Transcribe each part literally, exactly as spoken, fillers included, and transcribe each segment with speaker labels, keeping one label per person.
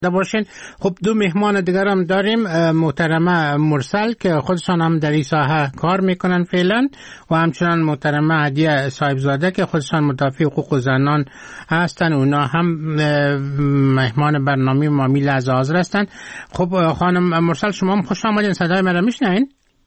Speaker 1: باشین. خب دو مهمان دیگر هم داریم، محترمه مرسل که خودشان هم در این ساحه کار میکنن فعلا و همچنان محترمه هدیه صاحبزاده که خودشان مدافع حقوق زنان هستن. اونا هم مهمان برنامه ما می لحظه حاضر هستن. خب خانم مرسل شما هم خوش آمدین، صدای مرا میشنوین؟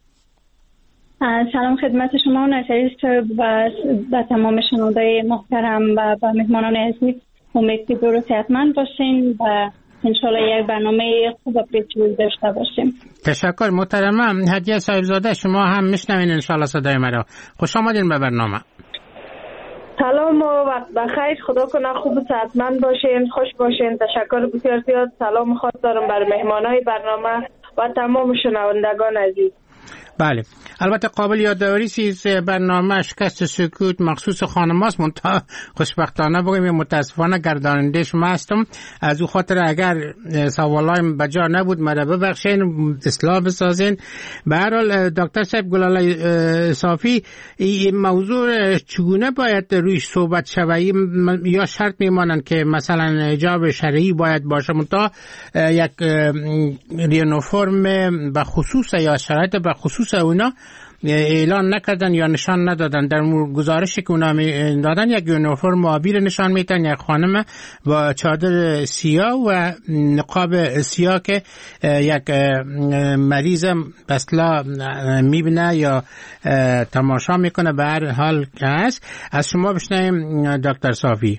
Speaker 2: سلام خدمت شما نشریست و و تمام شنوندای محترم و و مهمانان عزیز. امید که درست صحتمند باشین و انشالله یک برنامه خوب و پیچیده داشته باشیم.
Speaker 1: تشکر محترمه هدیه صاحبزاده، شما هم میشنوین انشالله صدای مرا. خوش آمدین به برنامه.
Speaker 3: سلام و وقت بخیر، خدا کنه خوب و صحتمند باشین، خوش باشین. تشکر بسیار زیاد. سلام خاص دارم برای مهمانای برنامه و تمام شنوندگان عزیز.
Speaker 1: بله، البته قابل یادآوری است برنامه شکست سکوت مخصوص خانم‌هاست، منتها خوشبختانه بگیم متاسفانه گرداننده شما هستم. از او خاطر اگر سوالایم بجا نبود مرا ببخشین، اصلاح بسازین. به هر حال دکتر صاحب گلاله صافی، این موضوع چگونه باید رویش صحبت شود؟ یا شرط میمانند که مثلا حجاب شرعی باید باشه منتها یک یونیفرم به خصوص یا شرایط به خصوص اونا اعلان نکردن یا نشان ندادن؟ در گزارشی که اونا دادن یک یونیفرم آبی رو نشان میدن، یک خانم با چادر سیاه و نقاب سیاه که یک مریض بسلا میبینه یا تماشا میکنه. به هر حال که هست، از شما بشنویم دکتر صافی.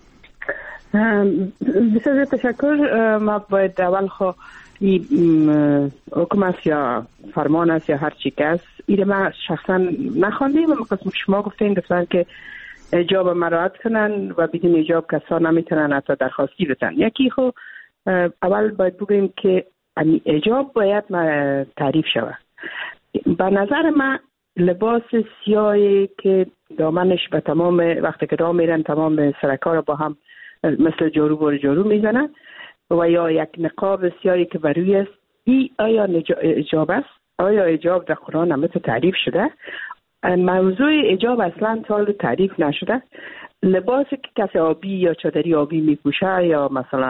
Speaker 4: بسیار تشکر. ما باید اول خو این حکم است یا فرمان است یا هر چی که است، این ما شخصا نخواندیم و قسم شما گفتین گفتن که حجاب مراعات کنن و بدون حجاب کسا نمیتونن حتی درخواستی بدن. یکی خو اول باید بگیم که حجاب باید تعریف شود. به نظر من لباس سیاهی که دامنش به تمام وقتی که راه میرن تمام سرکا رو با هم مثل جارو بار جارو میزنن و یا یک نقاب سیاهی که بر روی است، ای آیا حجاب است؟ آیا حجاب در قرآن هم تعریف شده؟ موضوع حجاب اصلا تا تعریف نشده. لباسی که کسی آبی یا چادری آبی میپوشه یا مثلا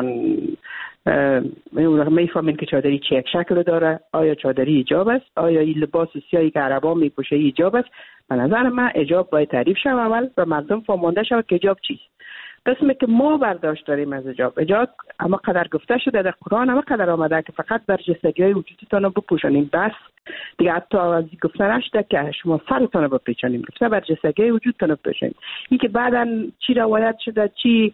Speaker 4: میفهمین که چادری چه یک شکل داره، آیا چادری حجاب است؟ آیا این لباس سیاهی که عربا میپوشه حجاب است؟ به نظر من حجاب باید تعریف شود اول و مردم فهمانده شود که حجاب چیست. قسمی که ما برداشت داریم از حجاب، حجاب اما قدر گفته شده در قرآن، اما قدر آمده که فقط برجستگی های وجودتان رو بپوشانیم، بس دیگه حتی از گفته نشده که شما سرتان رو بپیچانیم، گفته برجستگی های وجودتان رو بپوشانیم. این که بعدا چی روایت شده، چی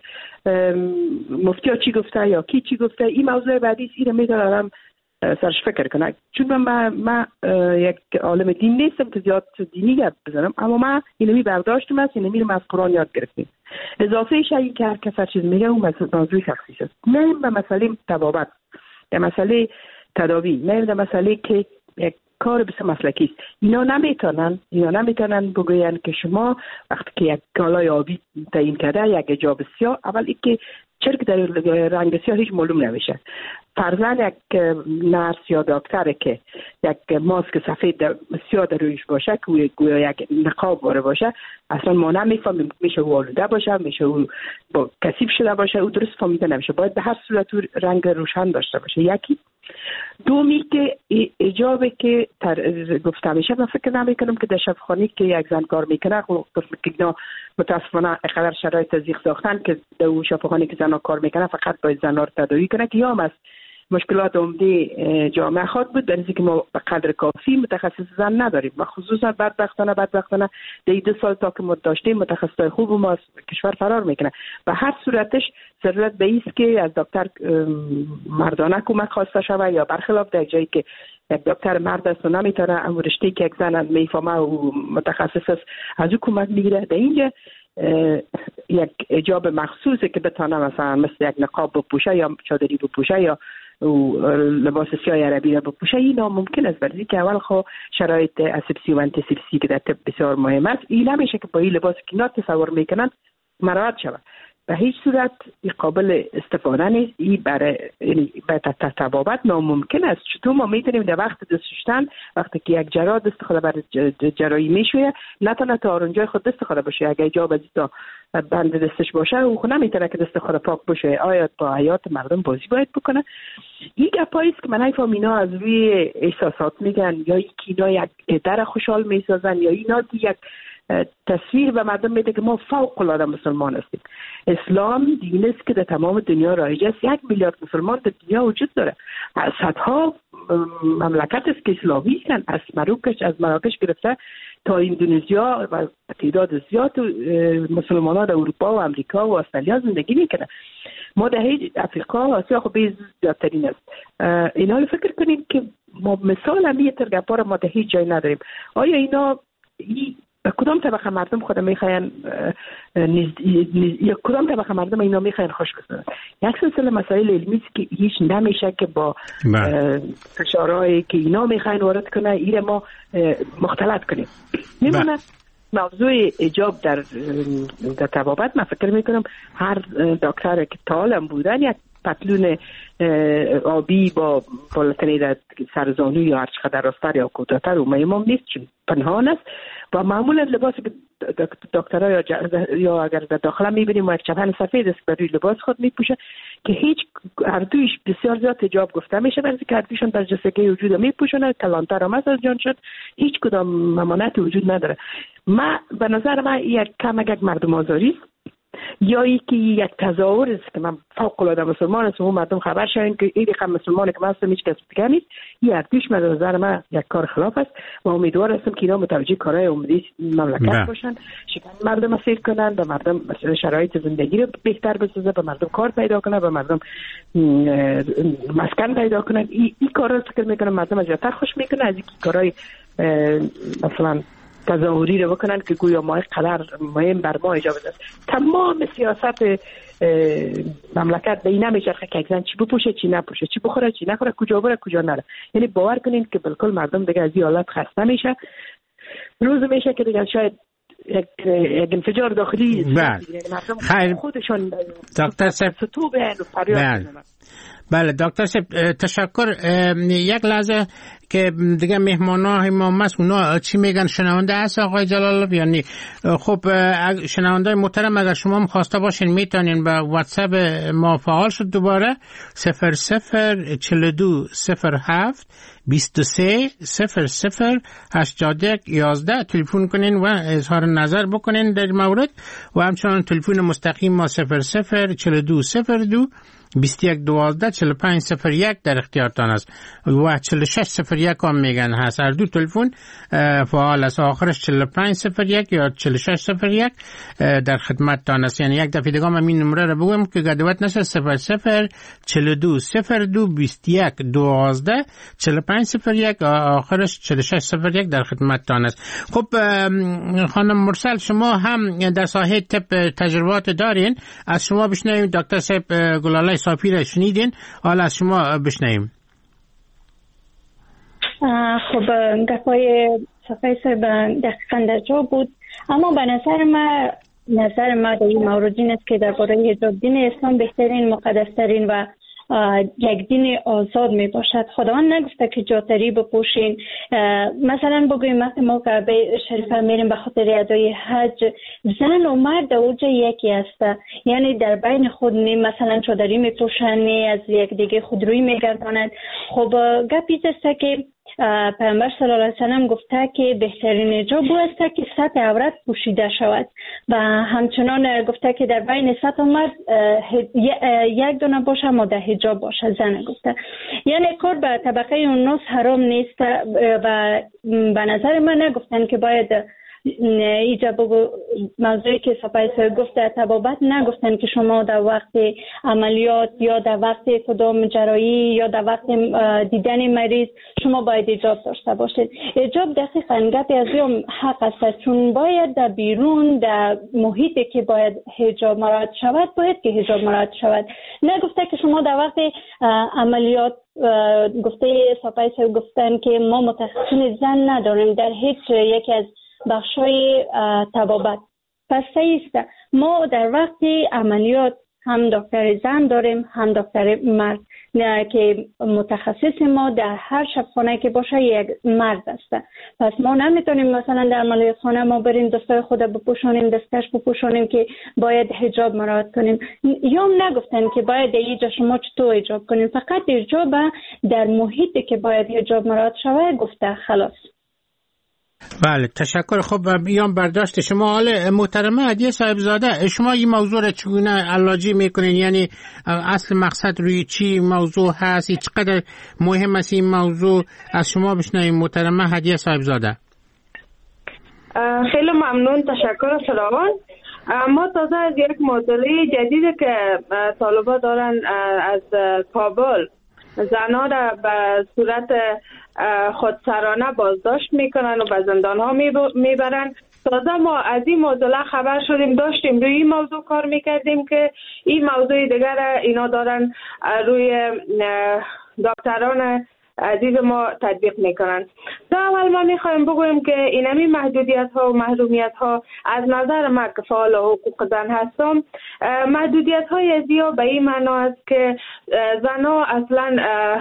Speaker 4: مفتی ها چی گفته یا کی چی گفته، این موضوع بعدی است. این رو میتونه آدم سرش فکر کنه. چون من من یک عالم دین نیستم که زیاد دینی یاد بزنم، اما من اینو برداشتم است، اینو میرم از قرآن یاد گرفتیم. اضافه شایی که هر کس هر چیز میگه اون موضوع شخصی است. نه به مسئله طبابت، به مسئله تداوی، نه به مسئله که یک کار بس مسلکی است. اینا نمیتونن اینا نمیتونن بگوین که شما وقتی که یک کالای آبی تعیین کرده یک حجاب سیاه، اول اینکه چرا در رنگ سیاه هیچ معلوم نمیشه. فرضاً یک نرس یا دکتر که یک ماسک سفید سیاه در رویش باشه که گویا یک نقاب باره باشه، اصلا ما نمیفهمیم. میشه او آلوده باشه، میشه او با کثیف شده باشه، او درست فهمیده نمیشه. باید به هر صورت رنگ روشن داشته باشه. یکی دومی که حجابی که گفته میشه، من فکر نمیکنم که در شفاخانه که یک زن کار میکنه، قسم که اینا متاسفانه اقدر شرایط زیغ ساختن که در شفاخانه که زنها کار میکنه فقط باید زنها رو تداوی کنه که یا است مشکلات عمده جامعه خود بود، در اینکه ما به قدر کافی متخصص زن نداریم و خصوصا بدبختانه بدبختانه در دو سال تا که ما داشتیم متخصصای خوب ما از کشور فرار میکنه. و هر صورتش ضرورت به ایست که از دکتر مردانه کمک خواسته شود یا برخلاف در جایی که یک دکتر مرد است و نمیتونه اما رشته که یک زن میفهمه و متخصص است از او کمک میگیره. در اینجا یک حجاب مخصوصی که بتونه مثلا مثل یک نقاب بپوشه یا چادری بپوشه یا لباس سیاه عربی را بپوشه، این ناممکن است. برای که اول خو شرایط اسپسی و انتسپسی که در طب بسیار مهم است، این نمیشه که با این لباس که اینا تصور میکنن مراعات شود. به هیچ صورت قابل استفاده نیست. این برای به تطبابت ناممکن است. چطور ما میتونیم در وقت دست شستن وقتی که یک جراح دست خود برای جراحی میشویه نتونه تا اونجای خود دست خود باشه، اگه جا به تا بند دستش باشه او خود نمیتونه که دست خود پاک باشه. آیا با حیات مردم بازی باید بکنه؟ این گپایی است که من نمیفهم اینا از روی احساسات میگن یا اینا یک در خوشحال میسازن یا اینا یک تصویر به مردم میده که ما فوق العاده مسلمان هستیم. اسلام دین است که در تمام دنیا رایج است. یک میلیارد مسلمان در دنیا وجود داره. صدها مملکت است که اسلامی هستند، از مراکش از مراکش گرفته تا اندونزیا و تعداد زیاد مسلمانان در اروپا و امریکا و استرالیا زندگی میکنن. ما در افریقا و آسیا خب زیادترین است. اینا رو فکر کنیم که ما مثال هم یه ترگپا رو ما در هیچ جای نداریم. آیا اینا ای کدام طبقه مردم خود میخواین یا کدام طبقه مردم اینا میخواین خوش بسازن؟ یک سلسله مسائل علمی است که هیچ نمیشه که با فشارهایی که اینا میخواین وارد کنه ایره ما مختلط کنیم. میمونه موضوع ایجاب در در طبابت. من فکر میکنم هر دکتر که طالم بودن یک پتلون آبی با بالاتنی در سرزانو یا هر چقدر راستر یا کوتاه‌تر و مهم نیست، چون پنهان است و معمولا لباسی که دکترها یا, یا اگر در داخل میبینیم و یک چپن سفید است بر روی لباس خود میپوشه که هیچ هر دویش بسیار زیاد حجاب گفته میشه، برای که هر دویشون در جسگه وجود میپوشونه، کلانتر هم از جان شد، هیچ کدام ممانعتی وجود نداره. ما به نظر من یک کم یک مردم آزاری است یا ای که یک تظاهر است که من فوق العاده مسلمان هستم و مردم خبر شوند که این رقم مسلمانی که من هستم هیچ کس دیگه نیست. این اردیش به نظر من یک کار خلاف است و امیدوار هستم که اینا متوجه کارهای عمدی مملکت باشن، شکن مردم اسیر کنن، به مردم شرایط زندگی رو بهتر بسازه، به مردم کار پیدا کنه، به مردم مسکن پیدا کنن. این ای کارا رو فکر میکنم مردم از زیادتر خوش میکنه از این کارهای مثلا تظاهری رو بکنن که گویا ما قدر مهم بر ما اجازه است. تمام سیاست مملکت به این نمیچرخه که یک زن چی بپوشه چی نپوشه، چی بخوره چی نخوره، کجا بره کجا نره. یعنی باور کنین که بالکل مردم دیگه از این حالت خسته میشه. روز میشه که دیگه شاید یک یک انفجار داخلی
Speaker 1: خیر
Speaker 4: خودشان
Speaker 1: دکتر صاحب
Speaker 4: تو به فریاد میزنن.
Speaker 1: بله دکتر صاحب تشکر. یک لحظه که دیگه مهمانای ما مست اونا چی میگن شنونده هست آقای جلال یا نی؟ خب شنونده محترم اگر شما هم خواسته باشین میتونین به واتساپ ما فعال شد دوباره صفر صفر چهل و دو صفر هفت بیست و سه صفر صفر هشتاد و یک یازده تلفن کنین و اظهار نظر بکنین در مورد و همچنان تلفن مستقیم ما صفر صفر چهل و دو صفر دو بیست و یک دوازده چهل و پنج صفر یک در اختیارتان است و چهل و شش صفر یک هم میگن هست. هر دو تلفن فعال است، آخرش چهل و پنج صفر یک یا چهل و شش صفر یک در خدمتتان است. یعنی یک دفعه دیگه من این نمره رو بگم که گدوت نشه صفر صفر چهل و دو صفر دو بیست و یک دوازده چهل و پنج صفر یک آخرش چهل و شش صفر یک در خدمتتان است. خب خانم مرسل شما هم در ساحه طب تجربات دارین، از شما بشنویم. دکتر صاحب گلاله صافی را شنیدین، حالا از شما بشنویم.
Speaker 2: خب گپای صفحه صاحب دقیقا در جا بود، اما به نظر من نظر ما در این مورد این است که درباره حجاب دین اسلام بهترین مقدسترین و یک دین آزاد می باشد. خداوند نگفته که جاتری بپوشین. مثلا بگویم وقتی ما کعبه شریفه میریم به خاطر ادای حج، زن و مرد در اوج یکی است، یعنی در بین خود نی مثلا چادری میپوشن، نی از یک دیگه خودرویی میگردانند. خب گپی است که پیامبر صلی الله علیه و سلم گفته که بهترین حجاب است که سطح عورت پوشیده شود و همچنان گفته که در بین سطح مرد یک دونه باشه ماده حجاب باشه. زن گفته یعنی کار به طبقه اوناس حرام نیست و به نظر من نگفتن که باید ایجا بگو موضوعی که سپایس گفت در طبابت نگفتن که شما در وقت عملیات یا در وقت کدام جراحی یا در وقت دیدن مریض شما باید حجاب داشته باشید. حجاب دقیقاً گپی از اون حق است، چون باید در بیرون در محیطی که باید حجاب مراعات شود باید که حجاب مراعات شود. نگفته که شما در وقت عملیات گفته سپایس گفتن که ما متخصصین زن نداریم در هیچ یکی از بخشای طبابت. پس صحیح است. ما در وقت عملیات هم دکتر زن داریم هم دکتر مرد که متخصص ما در هر شبخانه که باشه یک مرد است. پس ما نمیتونیم مثلا در عملیات خانه ما بریم دستای خود بپوشانیم، دستکش بپوشانیم که باید حجاب مراعات کنیم. یا هم نگفتن که باید اینجا شما چطور حجاب کنیم، فقط حجاب در محیطی که باید حجاب مراعات شود گفته خلاص.
Speaker 1: بله تشکر. خب بیام برداشت شما. حالا محترمه هدیه صاحبزاده، شما این موضوع را چگونه علاجی میکنین؟ یعنی اصل مقصد روی چی موضوع هست؟ چقدر مهم است این موضوع؟ از شما بشنویم محترمه هدیه صاحبزاده.
Speaker 3: خیلی ممنون، تشکر فراوان. ما تازه از یک معضله جدیدی که طالبا دارن از کابل زنها را به صورت خودسرانه بازداشت میکنن و به زندان ها میبرن. تازه ما از این موضوع خبر شدیم، داشتیم روی این موضوع کار میکردیم که این موضوع دیگر اینا دارن روی دکتران عزیز ما تطبیق میکنن. در اول ما میخوایم بگویم که اینمی محدودیت ها و محرومیت ها از نظر ما که فعال حقوق زن هستم، محدودیت های زیاد به این معنا است که زنها اصلا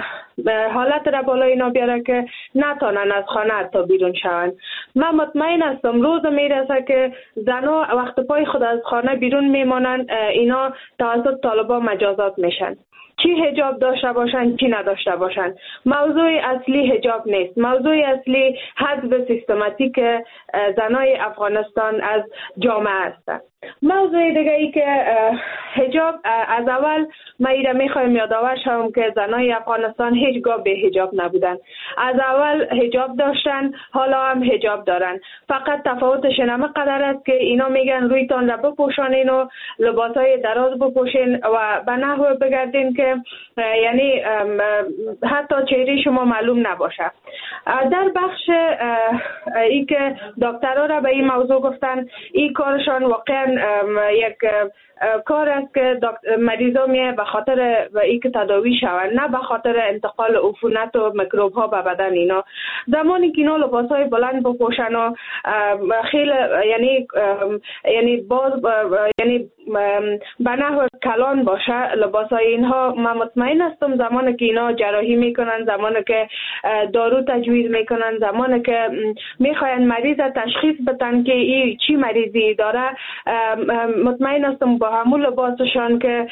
Speaker 3: حالت را بالا اینا بیاره که نتانن از خانه حتی بیرون شون. من مطمئن هستم روز میرسه که زنها وقت پای خود از خانه بیرون میمانن، اینا توسط طالبا مجازات میشن، چی حجاب داشته باشن چی نداشته باشن. موضوع اصلی حجاب نیست، موضوع اصلی حذف سیستماتیک زنای افغانستان از جامعه است. موضوع دیگه ای که حجاب، از اول ما ایره میخوایم یادآور شوم که زنای افغانستان هیچگاه به حجاب نبودن. از اول حجاب داشتن، حالا هم حجاب دارن، فقط تفاوتش نمه قدر است که اینا میگن رویتان را بپوشانین و لباسای دراز بپوشین و به نحو بگردین که یعنی حتی چهره شما معلوم نباشه. در بخش ای که دکترها را به این موضوع گفتن، این کارشان واقعا یک کار است که مریضا میه به خاطر ای که تداوی شوند، نه به خاطر انتقال عفونت و میکروب ها به بدن اینا. زمانی که اینا لباس های بلند بپوشن و خیلی یعنی یعنی باز یعنی به نحو کلان باشه لباس های اینها، من مطمئن هستم زمانی که اینا جراحی میکنن، زمانی که دارو تجویز میکنن، زمانی که میخواین مریض تشخیص بدن که این چی مریضی داره، مطمئن هستم با همون لباسشان که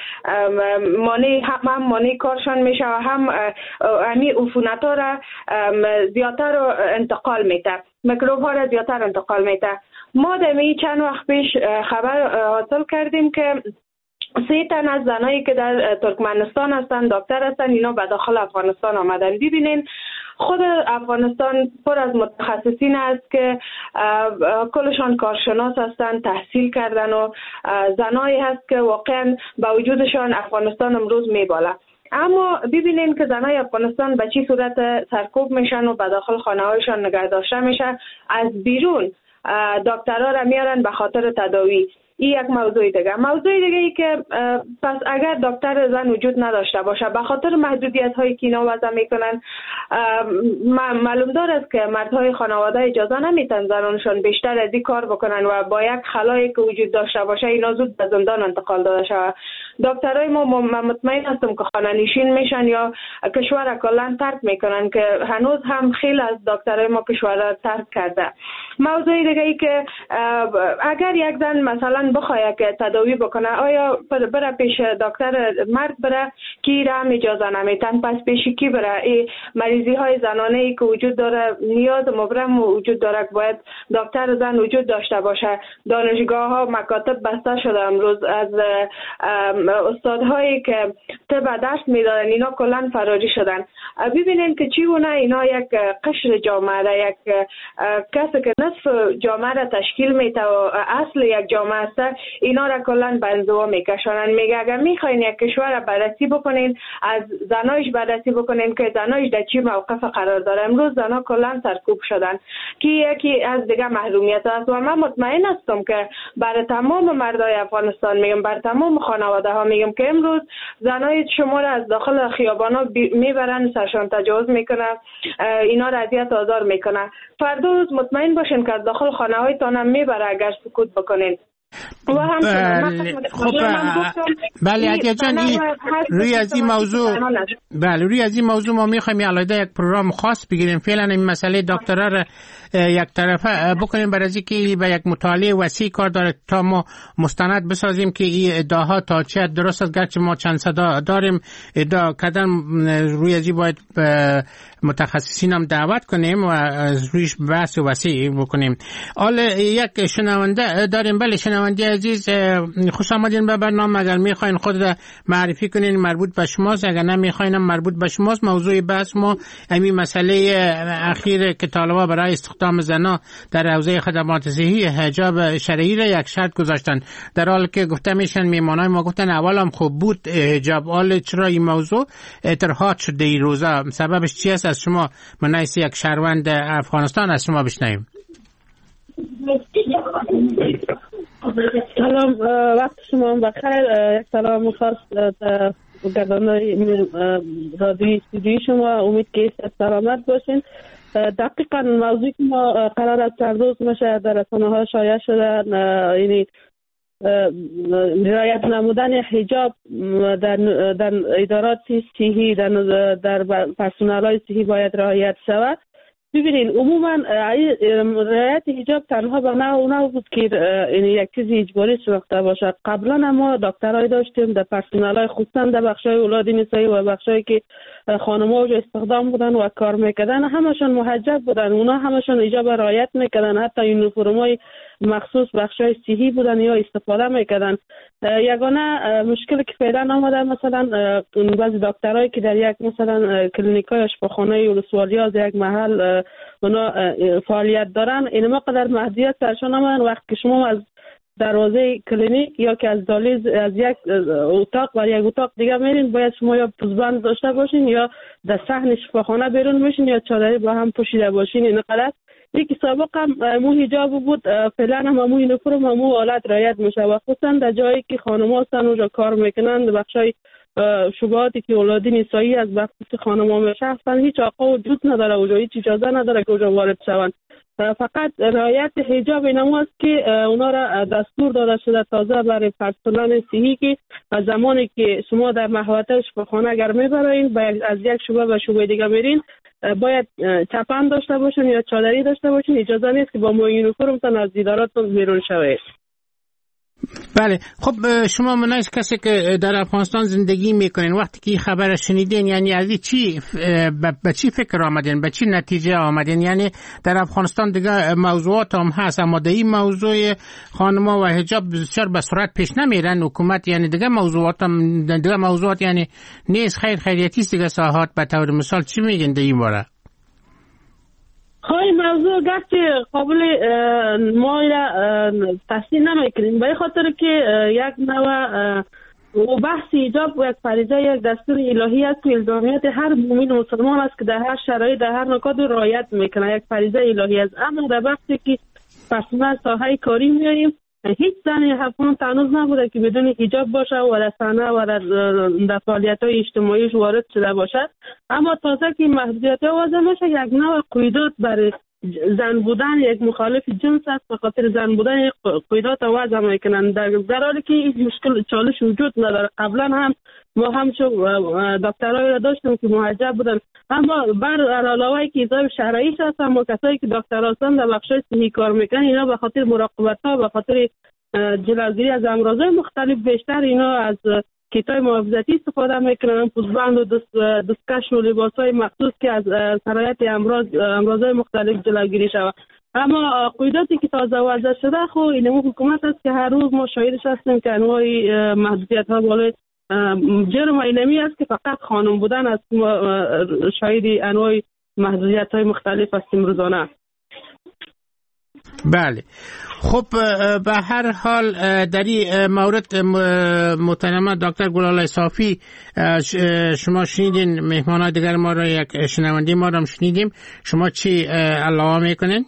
Speaker 3: مانع هم مانع کارشان میشه و هم امی عفونت ها را زیادتر انتقال میده، میکروب ها را زیادتر انتقال میده. ما دمی چند وقت پیش خبر حاصل کردیم که سه تن از زنایی که در ترکمنستان هستن، دکتر هستن، اینا به داخل افغانستان آمدن. ببینین خود افغانستان پر از متخصصین است که کلشان کارشناس هستن، تحصیل کردن و زنایی هست که واقعا با وجودشان افغانستان امروز میباله. اما ببینین که زنای افغانستان به چی صورت سرکوب میشن و به داخل خانه هایشان نگه داشته میشه، از بیرون دکترها را میارن به خاطر تداوی. این یک موضوع دیگه. موضوع دیگه ای که پس اگر دکتر زن وجود نداشته باشه به خاطر محدودیت هایی که اینا وضع میکنن، معلوم دار است که مردهای خانواده اجازه نمیتن زنانشان بیشتر از این کار بکنن و با یک خلایی که وجود داشته باشه اینا زود به زندان انتقال داده شود. دکترای ما مطمئن هستم که خانه نشین میشن یا کشور کلا ترک میکنن، که هنوز هم خیلی از دکترای ما کشور را ترک کرده. موضوع دیگه ای که اگر یک زن مثلا بخواد که تداوی بکنه، آیا بره پیش دکتر مرد بره کی را هم اجازه نمیتن، پس پیش کی بره؟ این مریضی های زنانه ای که وجود داره، نیاز مبرم وجود داره که باید دکتر زن وجود داشته باشه. دانشگاه ها مکاتب بسته شده امروز، از استادهایی که طب درس میدادن اینا کلا فراری شدن. ببینین که چیونه اینا یک قشر جامعه را، یک کسی که نصف جامعه را تشکیل میده و اصل یک جامعه است، اینا را کلا به انزوا میکشانن. میگه اگر میخواین یک کشور را بررسی بکنین، از زنایش بررسی بکنین که زنایش در چی موقف قرار داره. امروز زنا کلا سرکوب شدن که یکی از دیگه محرومیت است و من مطمئن هستم که برای تمام مردای افغانستان میگم، بر تمام خانواده ها میگم که امروز زنای شما را از داخل خیابانا میبرن، سرشان تجاوز میکنن، اینا را اذیت آزار میکنن. فردا روز مطمئن باشین که از داخل خانه هایتان هم میبره اگر سکوت بکنین.
Speaker 1: بله خب بله عدیه جان روی از این موضوع بله روی از این موضوع ما میخوایم علاوه یک پروگرام خاص بگیریم. فعلا این مسئله دکترا را یک طرفه بکنیم برای اینکه به یک مطالعه وسیع کار داره تا ما مستند بسازیم که این ادعاها تا چه درست است. گرچه ما چند صدا داریم ادعا کردن روی از این باید متخصصین هم دعوت کنیم و از رویش بحث وسیع بکنیم. حالا یک شنونده داریم. بله شنونده عزیز خوش آمدین به برنامه. اگر میخواین خود را معرفی کنین مربوط به شماست، اگر نمیخواین مربوط به شماست. موضوع بحث ما همین مسئله اخیر که طالبا برای استخدام زنا در حوزه خدمات صحی حجاب شرعی را یک شرط گذاشتن، در حالی که گفته میشن میمانای ما گفتن اول هم خوب بود حجاب، حالا چرا این موضوع اطراحات شده این روزا؟ سببش چی است؟ از شما من از یک شهروند افغانستان از شما بشنویم.
Speaker 5: سلام، وقت شما بخیر. یک سلام خاص گردانای رادیوی استودیوی شما، امید که سلامت باشین. دقیقا موضوعی که ما قرار است چند روز میشه در رسانه ها شایع شده، یعنی رعایت نمودن حجاب در در ادارات صحی، در در پرسنل های صحی باید رعایت شود. ببینین عموما رعایت حجاب تنها به نوع اونها بود که یک چیز اجباری شناخته باشد. قبلا ما دکترای داشتیم در پرسنل های خصوصا در بخشای اولاد نسایی و بخشایی که خانم‌ها جو استخدام بودن و کار میکردن، همشون محجب بودن، اونا همشون حجاب رعایت میکردن، حتی یونیفرمای مخصوص بخشای صحی بودن یا استفاده میکردن. یگانه مشکلی که فعلا آمده مثلا بعضی دکترایی که در یک مثلا کلینیکای اشپاخانه ولسوالی از یک محل اونا فعالیت دارن، اینما قدر محدودیت سرشان آمدن. وقتی که شما از دروازه کلینیک یا که از دالیز از یک اتاق و یک اتاق دیگه میرین، باید شما یا پوزبند داشته باشین یا در صحن شفاخانه بیرون بشین یا چادری با هم پوشیده باشین. این قدر یکی سابق هم مو حجاب بود، فعلا هم مو یونیفرم هم مو حالت رعایت میشه و خصوصا در جایی که خانم‌ها هستن اونجا کار میکنن، بخشای شبهاتی که اولادی نسایی از بخش خانم‌ها میشه اصلا هیچ آقا وجود نداره اونجا، هیچ اجازه نداره که اونجا وارد شوند. فقط رعایت حجاب اینمو است که اونا را دستور داده شده تازه برای پرسنل صحی که از زمانی که شما در محوطه شفاخانه اگر میبرین از یک شعبه به شعبه دیگه میرین، باید چپن داشته باشین یا چادری داشته باشین. اجازه نیست که با مو یونیفرمتون از دیداراتون بیرون شوید.
Speaker 1: بله خب شما منای کسی که در افغانستان زندگی میکنین، وقتی که خبر شنیدین یعنی از چی به چی فکر آمدین، به چی نتیجه آمدین؟ یعنی در افغانستان دیگه موضوعات هم هست اما در این موضوع خانما و حجاب بسیار به سرعت پیش نمیرن حکومت، یعنی دیگه موضوعات هم دیگه موضوعات یعنی نیست خیر خیریتی است دیگه ساحات. به طور مثال چی میگین در این باره؟
Speaker 5: خواهی موضوع گرچه قابل ما تحسین نمیکنیم به خاطر که یک نوع و بحث حجاب یک فریضه یک دستور الهی است که الزامیت هر مومن مسلمان است که در هر شرایط در هر نکات رعایت میکنه، یک فریضه الهی است. اما در وقتی که پرسنل ساحه کاری میاریم، هیچ زنی افغان تنوز نبوده که بدون حجاب باشه و در صحنه و در فعالیت‌های اجتماعیش وارد شده باشد. اما تازه که محدودیت‌ها وضع میشه، یک نوع قیودات برای زن بودن یک مخالف جنس است، به خاطر زن بودن قیودات وضع میکنن، در حالی که این مشکل چالش وجود نداره. قبلا هم ما هم شو دکترای را داشتیم که محجب بودن، اما بر علاوه که حجاب شرعی هست، اما کسایی که دکتر هستن در بخشای صحی کار میکنن، اینا به خاطر مراقبت ها به خاطر جلوگیری از امراضهای مختلف بیشتر اینا از کیتای محافظتی استفاده میکنن، پوزبند و دست دستکش و لباس های مخصوص که از سرایت امراض امراضهای مختلف جلوگیری شود. اما قیوداتی که تازه وضع شده خو اینمو حکومت است که هر روز ما شاهدش هستیم که انواع محدودیت ها بالای جرم اینمی است که فقط خانم بودن است. شاهد انواع محدودیت های مختلف هستیم روزانه.
Speaker 1: بله خب به هر حال در این مورد محترم دکتر گلالای صافی شما شنیدین، مهمانان دیگر ما را یک شنونده ما را شنیدیم، شما چی علاوه میکنین؟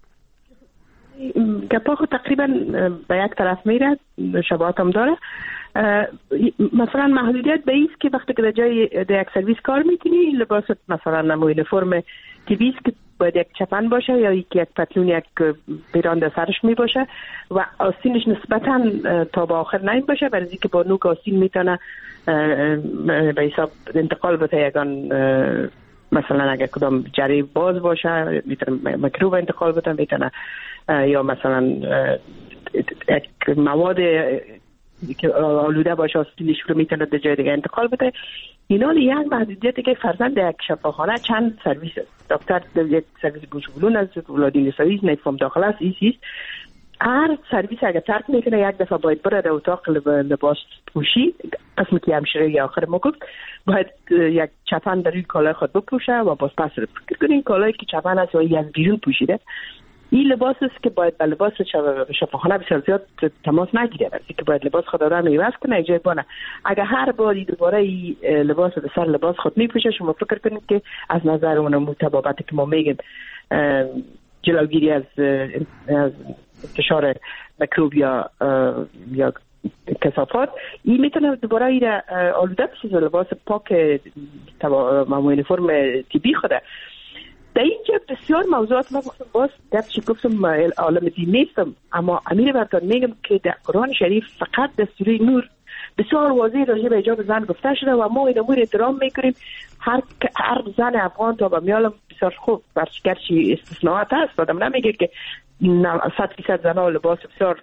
Speaker 4: گپا خود تقریبا به یک طرف میره، شباهت هم داره. مثلا محدودیت به ایست که وقتی که در جای در یک سرویس کار میکنی، لباست مثلا نموین فرم تیویست که باید یک چپن باشه یا یک یک پتلون یک پیران در سرش می باشه و آستینش نسبتا تا به آخر نیم باشه، برای اینکه با نوک آستین میتونه به حساب انتقال بده یگان مثلا اگر کدام جری باز باشه میتونه میکروب انتقال بده، میتونه یا مثلا یک مواد که آلوده باشه آستینش رو میتونه در جای دیگه انتقال بده. اینا یک محدودیتی که فرزند یک شفاخانه چند سرویس دکتر یک سرویس گوشگلون از ولادین سرویس نیفهم داخل است ایست هر سرویس اگر ترک میکنه یک دفعه باید بره در اتاق لباس پوشی قسمی که همشیره یا آخر ما گفت باید یک چپن در روی کالای خود بپوشه و باز پس رو فکر کنین کالایی که چپن است یا از بیرون پوشیده این لباس است که باید به لباس شفاخانه بسیار زیاد تماس نگیره، که باید لباس خود آدم میوز کنه ایجای بانه. اگر هر باری دوباره این لباس به سر لباس خود میپوشه شما فکر کنید که از نظر اون متبابتی که ما میگیم جلوگیری از از انتشار میکروب یا یا کثافات این میتونه دوباره این آلوده بشه لباس پاک معمولی فرم طبی خوده. در اینجا بسیار موضوعات ما گفتم باز گرچه گفتم عالم دین نیستم اما امیر برتان میگم که در قرآن شریف فقط در سوره نور بسیار واضح راجع به حجاب زن گفته شده و ما این امور احترام میکنیم. هر هر زن افغان تا به میالم بسیار خوب گرچه استثناءات هست آدم نمیگه که صد فیصد زنها لباس بسیار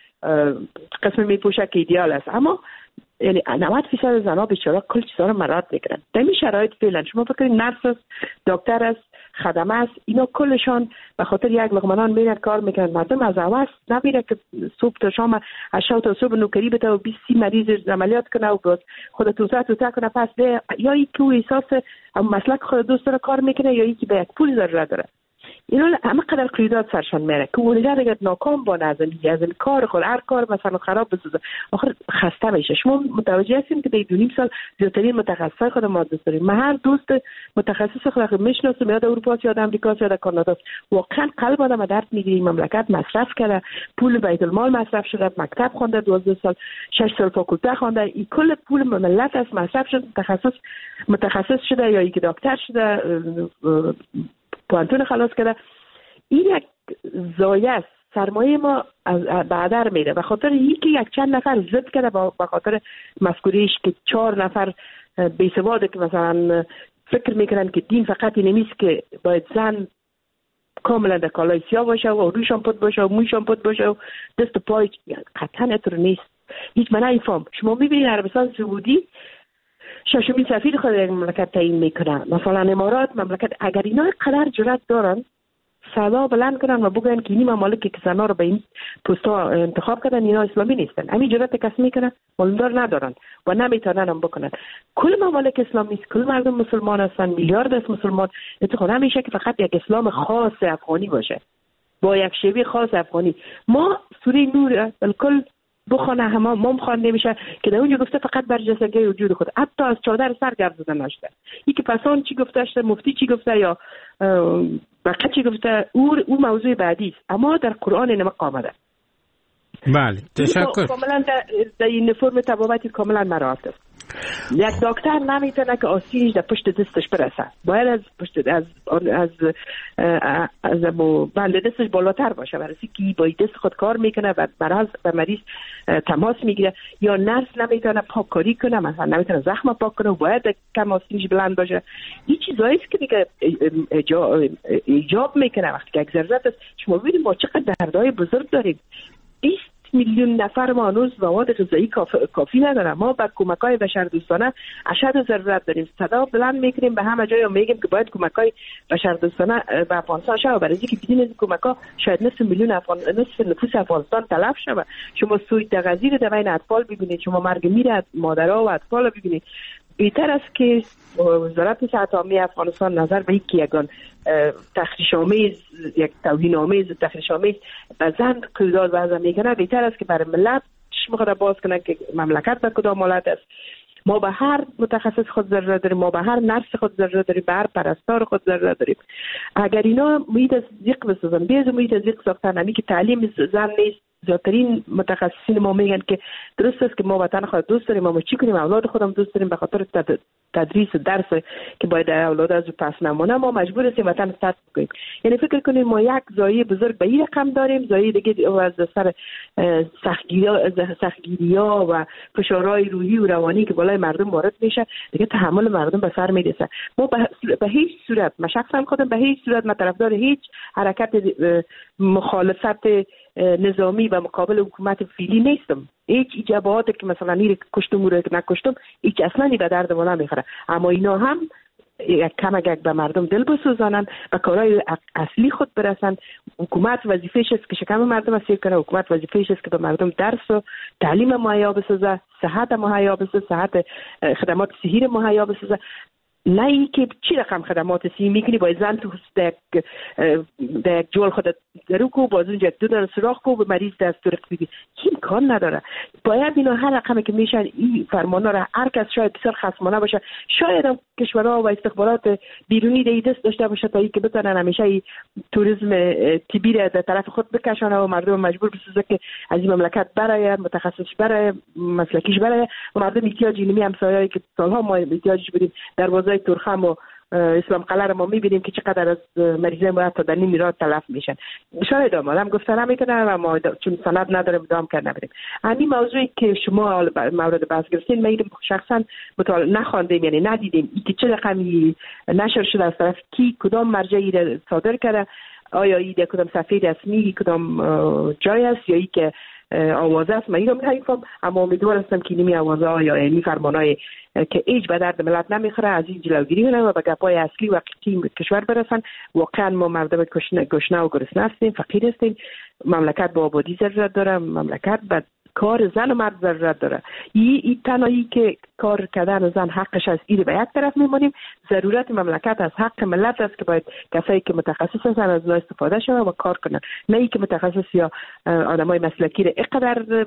Speaker 4: قسم میپوشه که ایدئال است، اما یعنی نود فیصد زنها بیچاره کل چیزا رو مراعات میکنن. در این شرایط فعلا شما فکر نرس است، دکتر است، خدمه است، اینا کلشان به خاطر یک لقمه نان میرن کار میکنن. مردم از اول نمیره که صبح تا شام از شب تا صبح نوکری بده و بیست مریض عملیات کنه و باز خود توسعه توسعه کنه پس به یا یکی احساس مسلک خود دوست داره کار میکنه یا یکی به یک پول ضرورت داره. اینا همه قدر قیودات سرشان میره که اونجا دیگه ناکام با نظمی از این کار خود هر کار مثلا خراب بسازه آخر خسته میشه. شما متوجه هستین که در دو نیم سال زیادترین متخصصای خود ما دوست داریم. من هر دوست متخصص خود میشناسم یا در اروپا یا در امریکا یا در کانادا واقعا قلب آدم درد میگیره. مملکت مصرف کرده، پول بیت المال مصرف شده، مکتب خوانده دوازده سال شش سال فاکولته خوانده، این کل پول ملت از مصرف شده، تخصص متخصص شده یا یک دکتر شده پوانتون خلاص کرده. این یک زایه است، سرمایه ما از بعدر میره و خاطر یکی یک چند نفر ضد کرده با خاطر مفکوریش که چهار نفر بیسواده که مثلا فکر میکنن که دین فقط این نیست که باید زن کاملا در کالای سیاه باشه و روشان پد باشه و موشان پد باشه و دست و پای قطعا اتر نیست. هیچ منع ایفام شما میبینید عربستان سعودی ششمین سفیر خود یک مملکت تعیین میکنن، مثلا امارات مملکت اگر اینا قدر جرأت دارن صدا بلند کنن و بگن که این ممالکی که زنها رو به این پستا انتخاب کردن اینا اسلامی نیستن، همین جرأت کس میکنن معلومدار ندارن و نمیتونن هم بکنن. کل ممالک اسلامی است، کل مردم مسلمان هستن، میلیارد است مسلمان. اتفاقا نمیشه که فقط یک اسلام خاص افغانی باشه با یک شیوه خاص افغانی. ما سوره نور بالکل بخونه همه ما خوانده میشه که در اونجا گفته فقط برجستگی وجود خود، حتی از چادر سر گرد زدن نشده. یکی پسان چی گفته شده، مفتی چی گفته یا بقیه چی گفته، او او موضوع بعدی است، اما در قرآن نمک آمده.
Speaker 1: بله تشکر.
Speaker 4: کاملا در این فرم تبابتی کاملا مراعات است. یک دکتر نمیتونه که آستینش در پشت دستش برسه، باید از پشت از از از, از بند دستش بالاتر باشه، برای اینکه با دست خود کار میکنه و مرض و مریض تماس میگیره. یا نرس نمیتونه پاککاری کنه، مثلا نمیتونه زخم پاک کنه و باید کم آستینش بلند باشه. این چیزایی است که دیگه ایجاب میکنه وقتی که یک ضرورت است. شما ببینید ما چقدر دردهای بزرگ داریم. بیست میلیون نفر ما هنوز مواد غذایی کافی, کافی ندارن. ما با کمک‌های بشردوستانه اشد ضرورت داریم. صدا بلند میکنیم به همه جای و میگیم که باید کمک‌های بشردوستانه به افغانستان شه، برای اینکه بدون این کمک‌ها شاید نصف میلیون افغان نصف نفوس افغانستان تلف شه. شما سوی تغذیه در بین اطفال ببینید، شما مرگ میره مادرها و اطفال ببینید. بهتر است که وزارت صحت عامه افغانستان نظر به اینکه یگان تخریش آمیز یک توهین آمیز تخریش آمیز به زن کلداد وضع میکنه، بهتر است که برای ملت چشم خود باز کنه که مملکت به کدام حالت است. ما به هر متخصص خود ضرورت داریم، ما به هر نرس خود ضرورت داریم، به هر پرستار خود ضرورت داریم. اگر اینا محیط از ضیق بسازن، بیز محیط از ضیق ساختن، همین که تعلیم زن نیست، زیادترین متخصصین ما میگن که درست است که ما وطن خود دوست داریم، اما چی کنیم؟ اولاد خودم دوست داریم، به خاطر تدریس درس که باید اولاد از پس نمونه ما مجبور هستیم وطن ترک کنیم. یعنی فکر کنیم ما یک زایه بزرگ به این رقم داریم، زایه دیگه از سر سختگیری‌ها و فشارهای روحی و روانی که بالای مردم وارد میشه دیگه تحمل مردم به سر میرسه. ما به هیچ صورت، من شخصا خودم به هیچ صورت من طرفدار هیچ حرکت مخالفت نظامی و مقابل حکومت فعلی نیستم. هیچ جبهاتی که مثلا این کشتم و نکشتم هیچ اصلا به درد ما نمیخوره، اما اینا هم یک کم اگه به مردم دل بسوزانن و کارهای اصلی خود برسن. حکومت وظیفه‌اش است که شکم مردم اسیر کنه، حکومت وظیفه‌اش است که به مردم درس و تعلیم مهیا بسازه، صحت مهیا بسازه، صحت خدمات صحی مهیا بسازه. نه ای که چی رقم خدمات صحی میکنی باید زن تو در یک جول خودت درو کو، باز اونجا دو دانه سراخ کو، به مریض دست تو رقیبی این کار نداره. باید اینو هر رقمی که میشن این فرمانا را هر کس شاید بسیار خصمانه باشه، شاید هم کشورها و استخبارات بیرونی دی دست داشته باشه تا ای که بتونن همیشه ای توریسم طبی را در طرف خود بکشانه و مردم مجبور بسازه که از این مملکت برای متخصص برای مسلکیش برای و مردم احتیاج علمی همسایه‌ای که سالها ما احتیاجش بودیم دروازه ترخم و اسلام قلعه رو ما میبینیم که چقدر از مریضای ما تا در نیم راه تلف میشن. شاید آدم گفتن نمیکنه و ما چون سند نداریم دام کرد نبریم. همین موضوعی که شما مورد بحث گرفتین من شخصا مطالعه نخواندیم، یعنی ندیدیم این که چه رقمی نشر شده از طرف کی کدام مرجعی را صادر کرده، آیا این کدام صفحه رسمی کدام جای است یا ای که آوازه است. من این رو می‌فهمم، اما امیدوار هستم که این آوازه ها یا این فرمان‌های که ایج به درد ملت نمیخوره از این جلوگیری کنن و به گپای اصلی و تیم کشور برسن. واقعا ما مردم گشنه و گرسنه هستیم، فقیر هستیم، مملکت با آبادی ضرورت داره، مملکت به کار زن و مرد ضرورت داره. این ای تنهایی که کار کردن زن حقش از این به یک طرف میمونیم، ضرورت مملکت از حق ملت است که باید کسایی که متخصص هستن از اونها استفاده شون و کار کنن، نه ای که متخصص یا آدمای مسلکی را اینقدر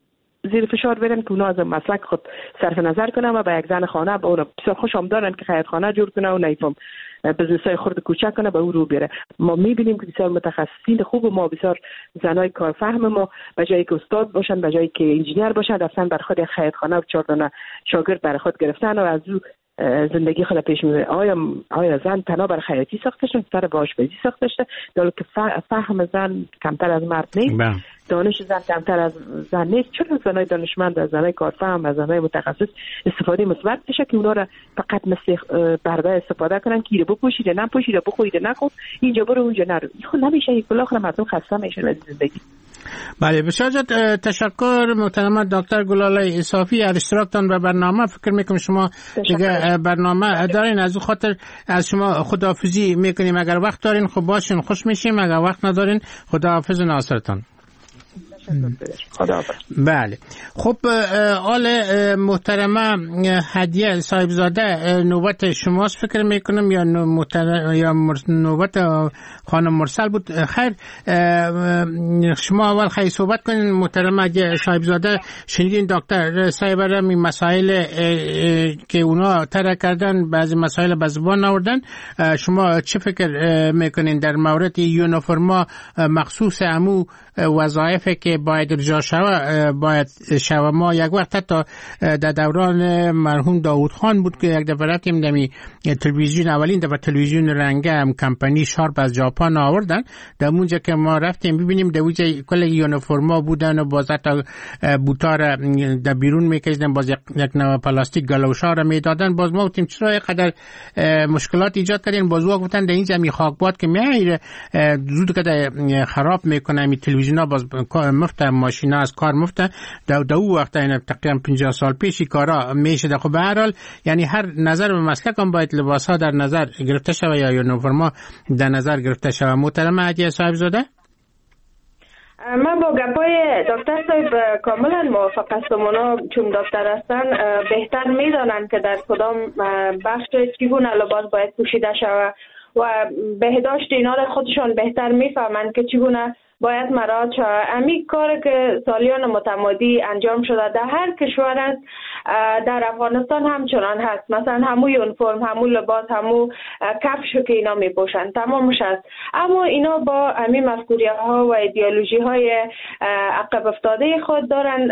Speaker 4: زیر فشار برن که اونا از مسلک خود صرف نظر کنن و به یک زن خانه با اون بسیار خوشم دارن که خیاط خانه جور کنه و نیفهم بزنسای خورد کوچک کنه به او رو بره. ما میبینیم که بسیار متخصصین خوب ما، بسیار زنای کارفهم ما به جایی که استاد باشن، به جایی که انجینیر باشن، رفتن بر خود خیاط خانه و چهار دانه شاگرد بر خود گرفتن و از او زندگی خود پیش میبره. آیا آیا زن تنها بر خیاطی ساخته شده، سر به آشپزی ساخته شده، در حالی که فهم زن کمتر از مرد نیست، دانش زن کمتر از زن نیست. چرا زنای دانشمند از زنای کارفهم از زنای متخصص استفاده مثبت بشه که اونا را فقط مثل برده استفاده کنن که رو بپوشید نه پوشید رو بخورید نخور اینجا برو اونجا نرو. خب نمیشه، این بالاخره مردم خسته میشن از زندگی.
Speaker 1: بله بسیار تشکر محترم دکتر گلاله اصافی از اشتراکتان به برنامه. فکر میکنم شما دیگه برنامه دارین، از خاطر از شما خداحافظی میکنیم. اگر وقت دارین خب باشین، خوش میشیم. اگر وقت ندارین خداحافظ ناصرتان. بله خب آل محترمه هدیه صاحبزاده نوبت شماست فکر میکنم یا یا نوبت خانم مرسل بود. خیر شما اول خیلی صحبت کنین. محترمه هدیه صاحبزاده شنیدین دکتر صاحبرم این مسائل که اونا طرح کردن، بعضی مسائل به زبان آوردن، شما چه فکر میکنین در مورد یونیفرما مخصوص امو وظایفی که باید ارجاع شوه باید شوه؟ ما یک وقت حتی در دوران مرحوم داوود خان بود که یک دفعه رفتیم دمی تلویزیون، اولین دفعه تلویزیون رنگه هم کمپانی شارپ از ژاپن آوردن، در اونجا که ما رفتیم ببینیم در اونجا کل یونیفرما بودن و باز حتی بوتا را در بیرون میکشیدن، باز یک نوع پلاستیک گلوشا را میدادن. باز ما گفتیم چرا اینقدر مشکلات ایجاد کردین؟ باز وا گفتن در اینجا می خاکباد که میایره زود که خراب میکنه می تلویزیونا، باز مفته ماشینا از کار مفته. در دو وقت این تقریبا پنجاه سال پیشی کارا میشه. خب به هر حال یعنی هر نظر به مسلک هم باید لباس ها در نظر گرفته شوه یا یونیفرما در نظر گرفته شوه. محترم هدیه صاحبزاده
Speaker 3: من با گپای دکتر صاحب کاملا موافق هستم. اونا چون دکتر هستن بهتر میدانن که در کدام بخش چگونه لباس باید پوشیده شود و بهداشت اینا را خودشان بهتر میفهمن که چگونه باید مراعات شود. امی کار که سالیان متمادی انجام شده در هر کشور است، در افغانستان همچنان هست. مثلا همو یونیفرم، همو لباس، همو کفش که اینا میپوشن تمامش هست، اما اینا با امی مفکوریه ها و ایدئولوژی های عقب افتاده خود دارن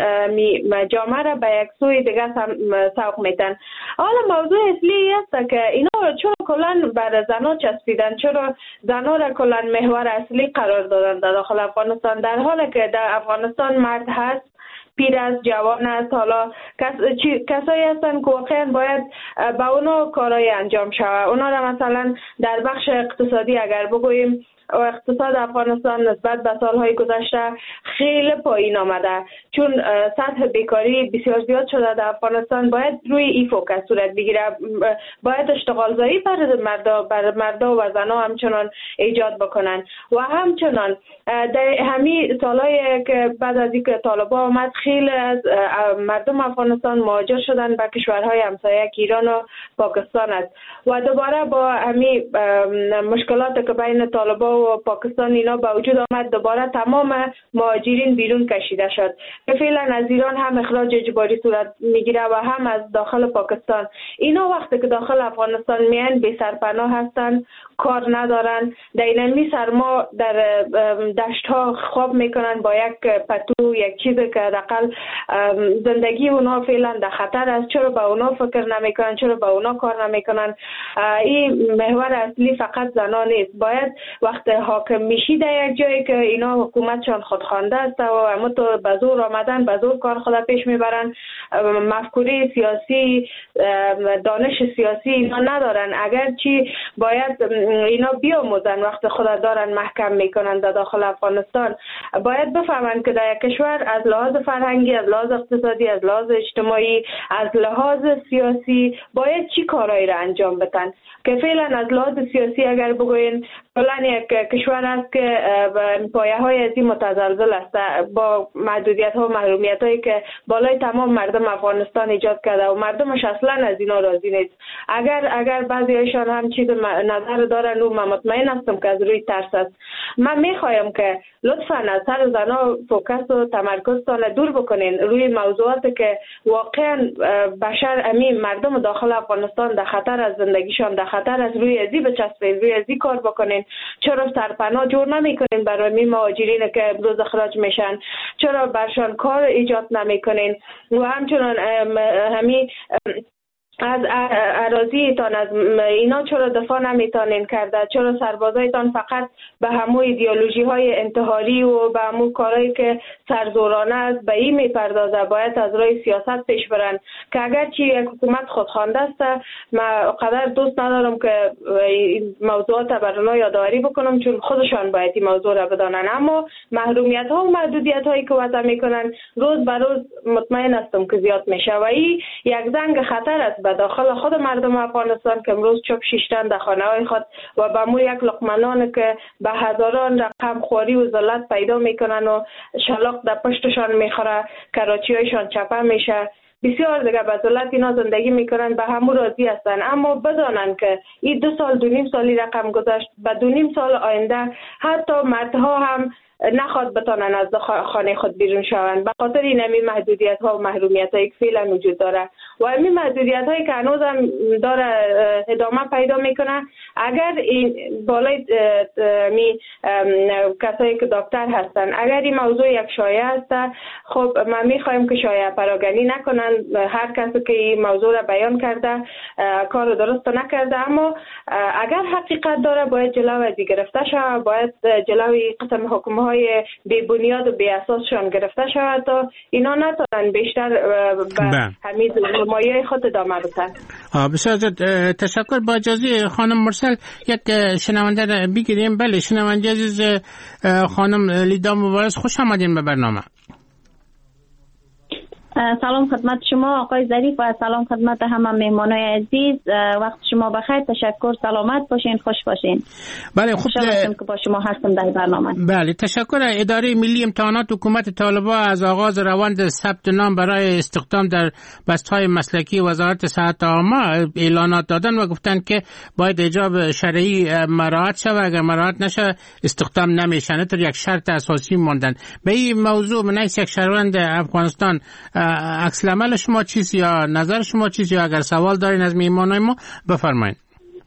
Speaker 3: جامعه را به یک سوی دیگه سوق میتن. حالا موضوع اصلی است که اینا چرا کلان بر زنا چسبیدن، چرا زنا را کلان محور اصلی قرار دادن در داخل افغانستان، در حالی که در افغانستان مرد هست، پیر است، جوان است، حالا کس، کسایی هستن که واقعا باید با اونا کارهای انجام شود. اونا را مثلا در بخش اقتصادی اگر بگوییم، و اقتصاد افغانستان نسبت به سالهای گذشته خیلی پایین آمده، چون سطح بیکاری بسیار زیاد شده در افغانستان. باید روی این فوکس صورت بگیره، باید اشتغال زایی بر مردا بر مردا و زنا همچنان ایجاد بکنن. و همچنان در همین سالهای که بعد از اینکه طالبان آمد، خیلی از مردم افغانستان مهاجر شدن به کشورهای همسایه ایران و پاکستان است و دوباره با همین مشکلات که بین طالبان و پاکستان اینا با وجود آمد، دوباره تمام مهاجرین بیرون کشیده شد که فعلا از ایران هم اخراج اجباری صورت میگیره و هم از داخل پاکستان. اینا وقتی که داخل افغانستان میان بی سرپناه هستن، کار ندارن، در اینمی سرما در دشت ها خواب میکنن با یک پتو، یک چیزی که حداقل زندگی اونا فعلا در خطر است. چرا با اونا فکر نمیکنن؟ چرا با اونا کار نمیکنن؟ این محور اصلی فقط زنا نیست. باید وقت حاکم میشی در یک جایی که اینا حکومتشان خودخوانده است و اما تو به زور آمدن، به زور کار خود پیش میبرن، مفکوره سیاسی، دانش سیاسی اینا ندارن. اگرچه باید اینا بیاموزن وقت خود دارن محکم میکنن در داخل افغانستان، باید بفهمن که در یک کشور از لحاظ فرهنگی، از لحاظ اقتصادی، از لحاظ اجتماعی، از لحاظ سیاسی باید چی کارایی را انجام بدن. که فعلا از لحاظ سیاسی اگر بگوین فلان یک کشور است که پایه های از این متزلزل است، با محدودیت ها و محرومیت هایی که بالای تمام مردم افغانستان ایجاد کرده و مردمش اصلا از اینا راضی نیست. اگر اگر بعضی هایشان هم چیز نظر دارن و من مطمئن هستم که از روی ترس است. من میخوایم که لطفا از سر زنا فوکس و تمرکزتان دور بکنین روی موضوعاتی که واقعا بشر امین مردم داخل افغانستان در خطر از زندگیشان، در خطر از روی ازی بچسبین، روی ازی کار بکنین. چرا سرپناه جور نمیکنین برای می مهاجرین که امروز اخراج میشن؟ چرا برشان کار ایجاد نمیکنین؟ و همچنان همین از اراضیتان، از اینا چرا دفاع نمیتونین کرده؟ چرا سربازایتان فقط به همو ایدئولوژی های انتحاری و به همو کارهایی که سرزورانه است به این میپردازه؟ باید از روی سیاست پیش برن که اگرچه یک حکومت خودخوانده است، من قدر دوست ندارم که این موضوعات برای یادآوری بکنم چون خودشان باید این موضوع را بدانن، اما محرومیت ها و محدودیت هایی که وضع میکنن روز به روز مطمئن هستم که زیاد میشه و این یک زنگ خطر است به داخل خود مردم افغانستان که امروز چوب شیشتن در خانه های خود و به مو یک لقمه که به هزاران رقم خوری و ذلت پیدا میکنن و شلاق در پشتشان میخوره، کراچی هایشان چپه میشه، بسیار دیگه به ذلت اینا زندگی میکنن، به همو راضی هستن. اما بدانن که این دو سال دو نیم سالی رقم گذشت، به دو نیم سال آینده حتی مردها هم نخواد بتانن از خانه خود بیرون شوند به خاطر این همین محدودیت ها و محرومیت هایی که فعلا وجود داره و همین محدودیت هایی که هنوز هم داره ادامه پیدا میکنه. اگر این بالای می کسایی که دکتر هستن اگر این موضوع یک شایعه هست، خب ما میخوایم که شایعه پراگنی نکنن. هر کسی که این موضوع را بیان کرده کار درست نکرده، اما اگر حقیقت داره باید جلوی از گرفته شود، باید جلوی قسم حکم های بی بنیاد و بی اساسشان گرفته شود تا اینا نتونن بیشتر به همین مایه خود ادامه بدن.
Speaker 1: بسیار تشکر. با اجازه خانم مرسل یک شنونده را بگیریم. بله شنونده عزیز خانم لیدا مبارز، خوش آمدین به برنامه.
Speaker 2: سلام خدمت شما آقای ظریف و سلام خدمت همه مهمانای عزیز. وقت شما بخیر، تشکر، سلامت باشین، خوش باشین.
Speaker 1: بله خوب
Speaker 2: که با شما هستم در برنامه.
Speaker 1: بله تشکر. اداره ملی امتحانات حکومت طالبان از آغاز روند ثبت نام برای استخدام در بست‌های مسلکی وزارت صحت عامه اعلانات دادن و گفتند که باید حجاب شرعی مراعات شود، اگر مراعات نشه استخدام نمیشن. تا یک شرط اساسی ماندن. به این موضوع من یک شهروند افغانستان عکس العمل شما چیز یا نظر شما چیز، یا اگر سوال دارین از میهمانای ما بفرمایید.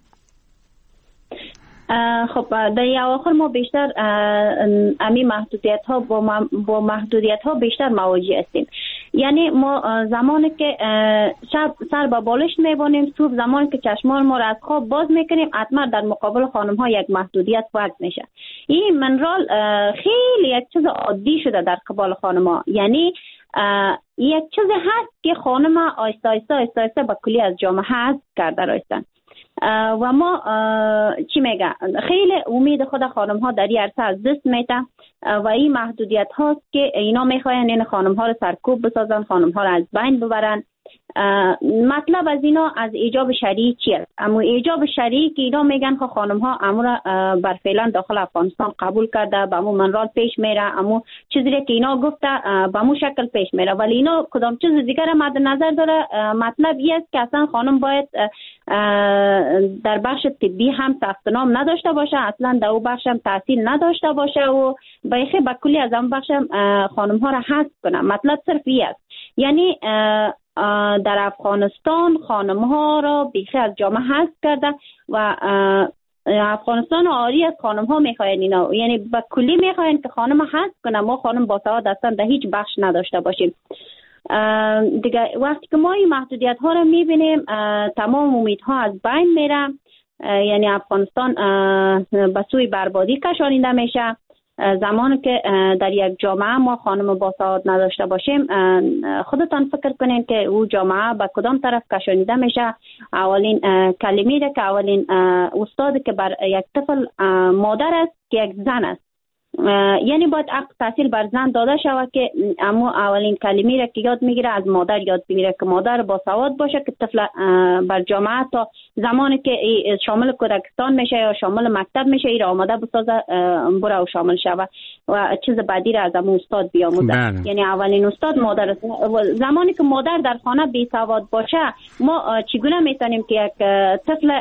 Speaker 2: خب در اواخر ما بیشتر امی محدودیت ها با, با محدودیت ها بیشتر مواجه هستیم. یعنی ما زمانی که شب سر به بالشت میبانیم، صبح زمانی که چشمان ما را از خواب باز میکنیم، حتما در مقابل خانم ها یک محدودیت وارد میشه. این منرال خیلی یک چیز عادی شده در قبال خانم ها. یعنی یک چیز هست که خانم آیسته آیسته آیسته آیسته با کلی از جامعه حذف کرده رایستن و ما چی میگه خیلی امید خود خانم ها در این عرصه از دست میده و این محدودیت هاست که اینا میخواین این خانم ها رو سرکوب بسازن، خانم ها رو از بین ببرن. مطلب از اینا از ایجاب شرعی چیه؟ اما ایجاب شرعی که اینا میگن که خانم ها امور بر فعلا داخل افغانستان قبول کرده، به امو منرال پیش میره، اما چیزی که اینا گفته به امو شکل پیش میره، ولی اینا کدام چیز دیگر مد نظر داره. مطلب این است که اصلا خانم باید در بخش طبی هم ثبت نام نداشته باشه، اصلا در اون بخش هم تحصیل نداشته باشه و بیخی به کلی از اون بخش خانم ها را حذف کنه. مطلب صرف این است. یعنی در افغانستان خانم ها را بیخی از جامعه حذف کرده و افغانستان آری از خانم ها میخواین اینا، یعنی به کلی میخواین که خانم حذف کنه. ما خانم با سواد اصلا در هیچ بخش نداشته باشیم. دیگه وقتی که ما این محدودیت ها را میبینیم تمام امیدها از بین میره، یعنی افغانستان به سوی بربادی کشانیده میشه. زمانی که در یک جامعه ما خانم با سواد نداشته باشیم، خودتان فکر کنین که او جامعه به کدام طرف کشانیده میشه. اولین کلمه ده که اولین استاد که بر یک طفل مادر است که یک زن است، یعنی باید حق تحصیل بر زن داده شود که اما اولین کلمه را که یاد میگیره از مادر یاد بگیره که مادر با سواد باشه که طفل بر جامعه تا زمانی که شامل کودکستان میشه یا شامل مکتب میشه ای را آماده بسازه برای شامل شود و چیز بعدی را از امون استاد بیاموزه. یعنی اولین استاد مادر. زمانی که مادر در خانه بی سواد باشه، ما چگونه میتونیم که یک طفل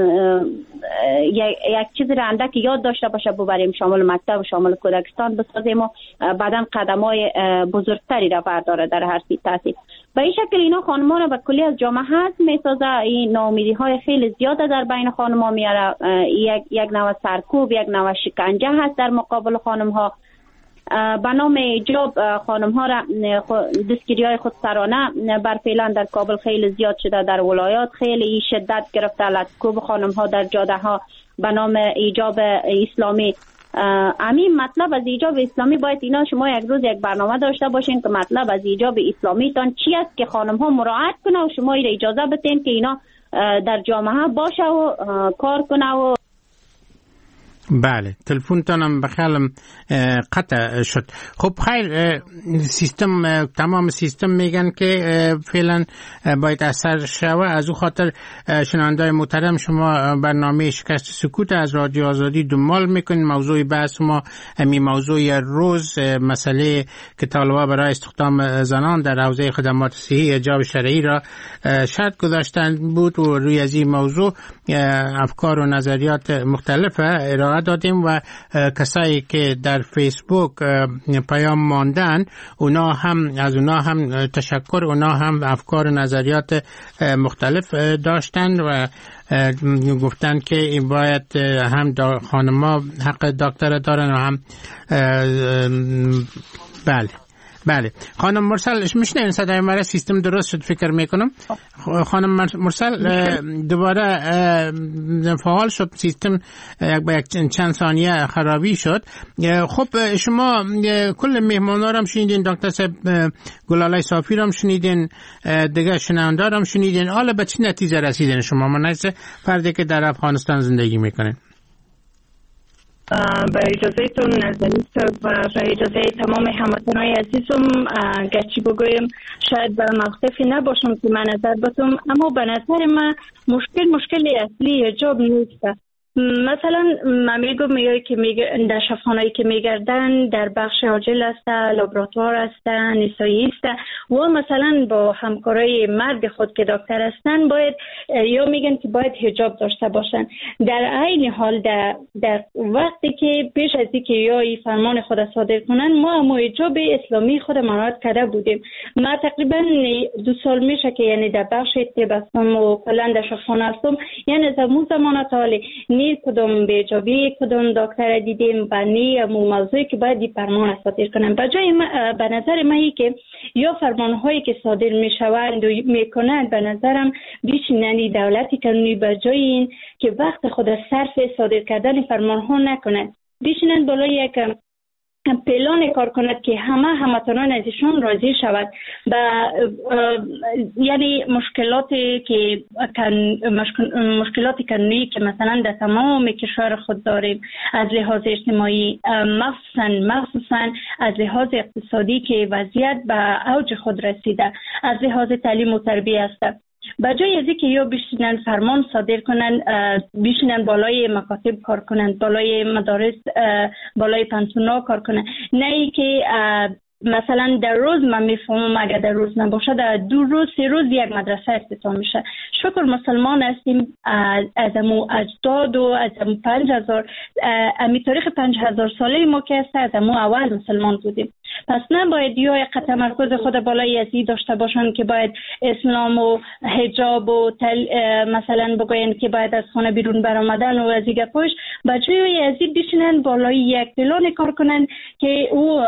Speaker 2: یک چیز را اندک یاد داشته باشه ببریم شامل مکتب و شامل کودکستان بسازیم و بعداً قدم‌های بزرگتری را برداره در هر تحصیل. به این شکل اینا خانم‌ها را به کلی از جامعه حذف می‌سازه. این ناامیدی‌های خیلی زیاده در بین خانم‌ها میاره. یک یک نوع سرکوب، یک نوع شکنجه هست در مقابل خانم‌ها. به نام ایجاب خانم‌ها را دستگیری‌های خودسرانه بر فعلا در کابل خیلی زیاد شده، در ولایات خیلی شدت گرفته. لطکوب خانم‌ها در جاده‌ها به نام ایجاب اسلامی. همین مطلب از ایجاب اسلامی باید اینا شما یک روز یک برنامه داشته باشین که مطلب از ایجاب اسلامی تان چی است که خانم ها مراعات کنه و شما ایره اجازه بتین که اینا در جامعه باشه و کار کنه. و
Speaker 1: بله تلفن تانم بخیالم قطع شد. خب خیر، سیستم تمام سیستم میگن که فعلا باید اثر شوه. از او خاطر شنونده‌های محترم شما برنامه شکست سکوت از رادیو آزادی دنبال میکنین. موضوع بحث ما همین موضوع روز مسئله که طالبان برای استخدام زنان در حوزه خدمات صحی حجاب شرعی را شرط گذاشتن بود و روی از این موضوع افکار و نظریات مختلف ارائه دادیم و کسایی که در فیسبوک پیام ماندن اونا هم از اونا هم تشکر، اونا هم افکار و نظریات مختلف داشتن و گفتن که این باید هم خانم‌ها حق دکتر دارن و هم بله بله. خانم مرسل میشنین صدای مرا؟ سیستم درست شد فکر میکنم. خانم مرسل دوباره فعال شد سیستم، با یک چند ثانیه خرابی شد. خب شما کل مهمانا رو هم شنیدین، دکتر صاحب گلالای صافی رو هم شنیدین، دیگه شنونده رو هم شنیدین. حالا به چه نتیجه رسیدین شما مناسب فردی که در افغانستان زندگی میکنین؟
Speaker 2: با اجازهتون نازنین صاحب و با اجازه تمام هموطنان عزیزم، گرچه بگویم شاید به موقفی نباشم که من نظر بدم، اما به نظر من مشکل مشکل اصلی حجاب نیست. مثلا من میگم میگه که میگه در شفاخانه‌ای که میگردن در بخش عاجل است، لابراتوار است، نسایی است و مثلا با همکارای مرد خود که دکتر هستن باید یا میگن که باید حجاب داشته باشن. در عین حال در, در وقتی که پیش از اینکه یا این فرمان خود صادر کنن ما هم حجاب اسلامی خود مراعات کرده بودیم. ما تقریبا دو سال میشه که یعنی در بخش طب هستم و کلا در شفاخانه هستم، یعنی از اون زمان تا حال نی کدوم به جابی کدوم دکتر دیدیم و نی موضوعی که باید این فرمان صادر کنن. بجای به نظر من که یا فرمان هایی که صادر می شوند و میکنند به نظرم بیشیننی دولتی کنونی بجای این که وقت خود صرف صادر کردن فرمان ها نکنند، بیشینن بالای یک پلان کار کند که همه هموطنان ازشون راضی شود و یعنی مشکلاتی که مشکلاتی کنونی که مثلا در تمام کشور خود داریم از لحاظ اجتماعی، مخصوصا مخصوصا از لحاظ اقتصادی که وضعیت به اوج خود رسیده، از لحاظ تعلیم و تربیت است، بجای از اینکه یا بیشینن فرمان صادر کنن بیشینن بالای مکاتب کار کنن، بالای مدارس بالای پانتونا کار کنن، نه ای که مثلا در روز من میفهمم اگر در روز نباشه در دو روز سه روز یک مدرسه افتتاح میشه. شکر مسلمان هستیم، از امو اجداد و از امو پنج هزار امی تاریخ پنج هزار ساله ما که هست از امو اول مسلمان بودیم. پس نباید یا یک تمرکز خود بالای ازی داشته باشن که باید اسلام و حجاب و تل مثلا بگوین که باید از خانه بیرون برآمدن و از این گپاش، بجای ازی بشینن بالای یک پلان کار کنن که او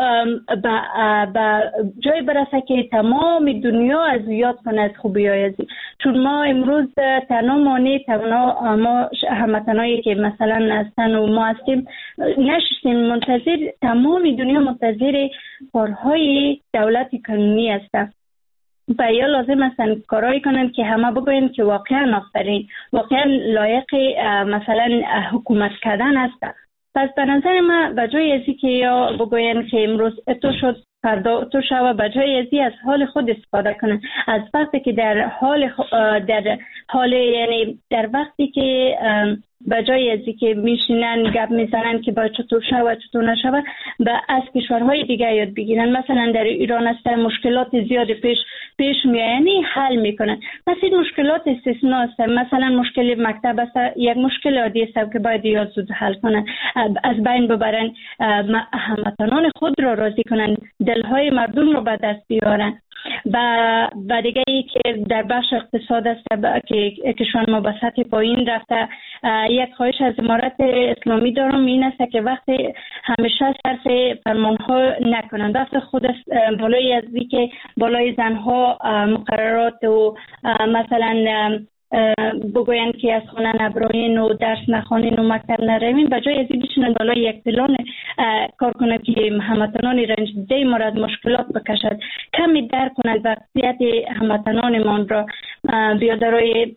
Speaker 2: با جای برسه که تمام دنیا از یاد کنه از خوبی های ازی. چون ما امروز تنها مانع تنها ما هموطنایی که مثلا هستن و ما هستیم نشستیم منتظر، تمام دنیا منتظر کارهای دولتی قانونی هستند و یا لازم هستن کارایی کنن که همه بگوین که واقعا آفرین، واقعا لایق مثلا حکومت کردن هستند. پس به نظر من بجای ازی که یا بگوین که امروز اتو شد فردا تو شو، بجای ازی از حال خود استفاده کنن، از وقتی که در حال در حال یعنی در وقتی که بجای ازی که میشینن گپ میزنن که با چطور شو چطور نشو و از کشورهای دیگه یاد بگیرن. مثلا در ایران است مشکلات زیاد پیش پیش میاد یعنی حل میکنن، پس این مشکلات استثنا است. مثلا مشکل مکتب است یک مشکل عادی است که باید یاد زود حل کنن، از بین ببرن، هموطنان خود را راضی کنن، دلهای مردم رو به دست بیارن. و و دیگه ای که در بخش اقتصاد است که کشور ما به سطح پایین رفته، یک خواهش از امارت اسلامی دارم این است که وقتی همیشه صرف فرمان ها نکنند، وقتی خود بالای از که بالای زنها مقررات و مثلا بگوین که از خانه نبراین و درس نخوانین و مکتب نروین، بجای از این بشینن بالای یک پلان کار کنند که هموطنان رنجیده مورد مشکلات بکشد، کمی درک کنند وضعیت هموطنانمان را بیادرای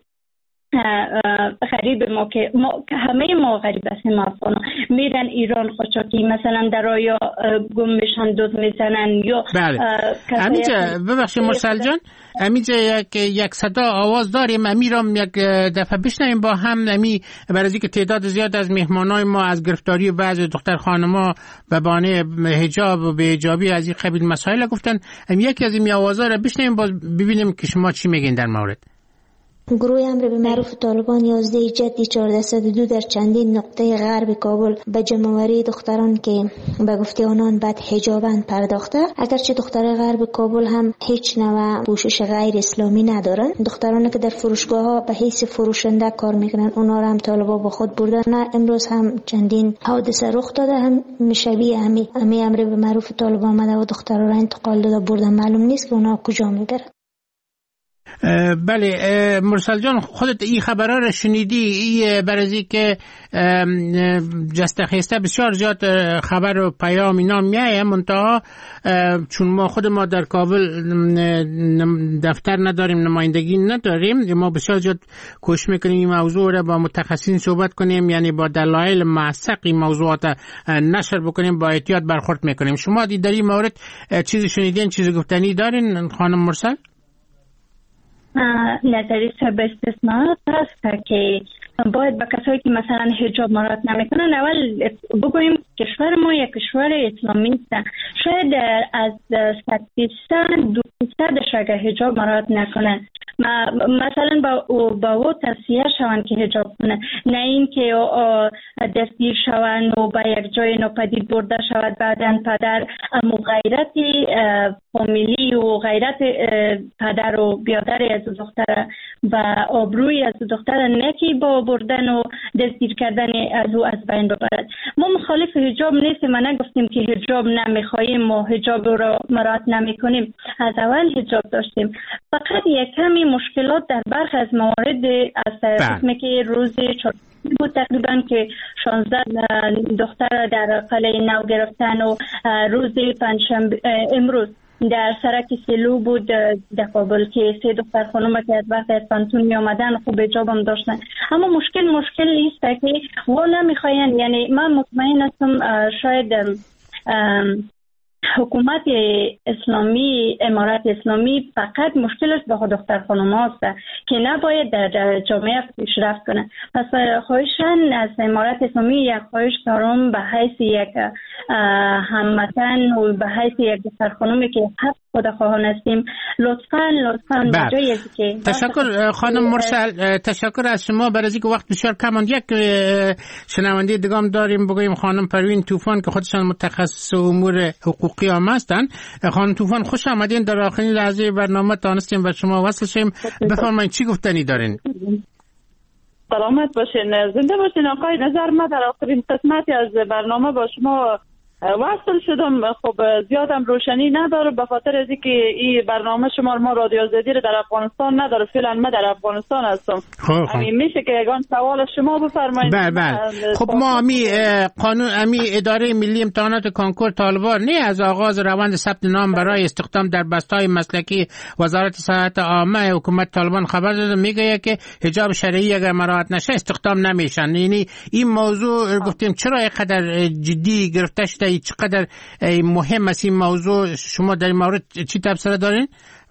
Speaker 2: غریب ما که ما همه ما غریب هستیم، افغان میرن ایران قاچاقی مثلا در آیا گم میشن دوز میزنن یا
Speaker 1: بله. امیجا ببخشید مرسل جان، امیجا یک یک صدا آواز داریم، امیرام یک دفعه بشنویم با هم. امی برای که تعداد زیاد از مهمانای ما از گرفتاری بعضی دختر خانما به بهانه حجاب و بی‌حجابی از این قبیل مسائل گفتن، امی یکی از این آوازا رو بشنویم باز ببینیم که شما چی میگین در مورد.
Speaker 6: گروه امر به معروف طالبان یازده جدی چهارصد و دو در چندین نقطه غرب کابل به جمع‌آوری دختران که به گفته آنان بد حجابند پرداخته. اگرچه دختران غرب کابل هم هیچ نوع پوشش غیر اسلامی ندارن، دخترانی که در فروشگاه ها به حیث فروشنده کار میکنن اونا را هم طالبان با خود بردن. امروز هم چندین حادثه رخ داده، هم شبیه همی همی امر به معروف طالبان آمده و دختران را انتقال داده بردن، معلوم نیست که اونا کجا میبرن.
Speaker 1: بله مرسل جان، خودت این خبرها رو شنیدی؟ ای برازی که جستخیسته بسیار زیاد خبر و پیام اینا میایه، منتها چون ما خود ما در کابل دفتر نداریم، نمایندگی نداریم، ما بسیار زیاد کوشش میکنیم این موضوع رو با متخصصین صحبت کنیم، یعنی با دلایل موثق این موضوعات نشر بکنیم، با احتیاط برخورد میکنیم. شما در این مورد چیزی شنیدین، چیزی گفتنی دارین خانم مرسل؟
Speaker 2: نظری به استثناءات هست که باید به کسایی که مثلا حجاب مراعات نمیکنن اول بگوییم کشور ما یک کشور اسلامی است. شاید از صد درصد دو درصدش اگر حجاب مراعات نکنن مثلا با با او توصیه شوند که حجاب کنه، نه این که دستگیر شوند و به یک جای ناپدید برده شود، بعدن پدر امو غیرت فامیلی و غیرت پدر و بیادر از دختر و آبروی از دختر نکی با بردن و دستگیر کردن از او از بین ببرد. ما مخالف حجاب نیستیم، ما نگفتیم که حجاب نمیخواهیم و حجاب رو مراعات نمیکنیم، از اول حجاب داشتیم، فقط یک کمی مشکلات در برخی از موارد از قسمی که روز چهارشنبه بود تقریبا که شانزده دختر در قلعه نو گرفتن و روز پنجشنبه امروز در سرک سلو بود در کابل که سه دختر خانم که از وقت از پانتون می آمدن خوب حجاب هم داشتن، اما مشکل مشکل نیست که و نمیخواین. یعنی من مطمئن هستم شاید حکومت اسلامی، امارت اسلامی فقط مشکلش با دختر خانم هاست که نباید در جامعه پیشرفت کنه. پس خواهشاً از امارت اسلامی یک خواهش دارم به حیث یک هموطن و به حیث یک دختر خانمی که حق خودخواهان هستیم، لطفاً لطفاً بجای که
Speaker 1: تشکر خانم مرسل، تشکر از شما. برای اینکه وقت بسیار کم است، یک شنونده دیگه هم داریم، بگویم خانم پروین طوفان که خودشان متخصص امور حقوقی هم هستن. خانم طوفان خوش آمدین، در آخرین لحظه برنامه تانستیم و شما وصل شیم. بفرمایید چی گفتنی دارین؟
Speaker 5: سلامت باشین، زنده باشین آقای. نظر ما در آخرین قسمتی از برنامه با شما وصل شدم. خب زیادم روشنی نداره به خاطر از اینکه این برنامه شما ما رادیو زدی رو در افغانستان نداره، فعلا من در افغانستان هستم. خب همین میشه که یگان سوال شما بفرمایید.
Speaker 1: بله بله. خب ما امی قانون امی اداره ملی امتحانات کنکور طالبان نه از آغاز روند ثبت نام برای استخدام در بسته‌های مسلکی وزارت صحت عامه حکومت طالبان خبر داده، میگه که حجاب شرعی اگر مراعات نشه استخدام نمیشن. یعنی این موضوع گفتیم چرا اینقدر جدی گرفته شده، چقدر مهم است این موضوع؟ شما در این مورد چی تبصره دارین؟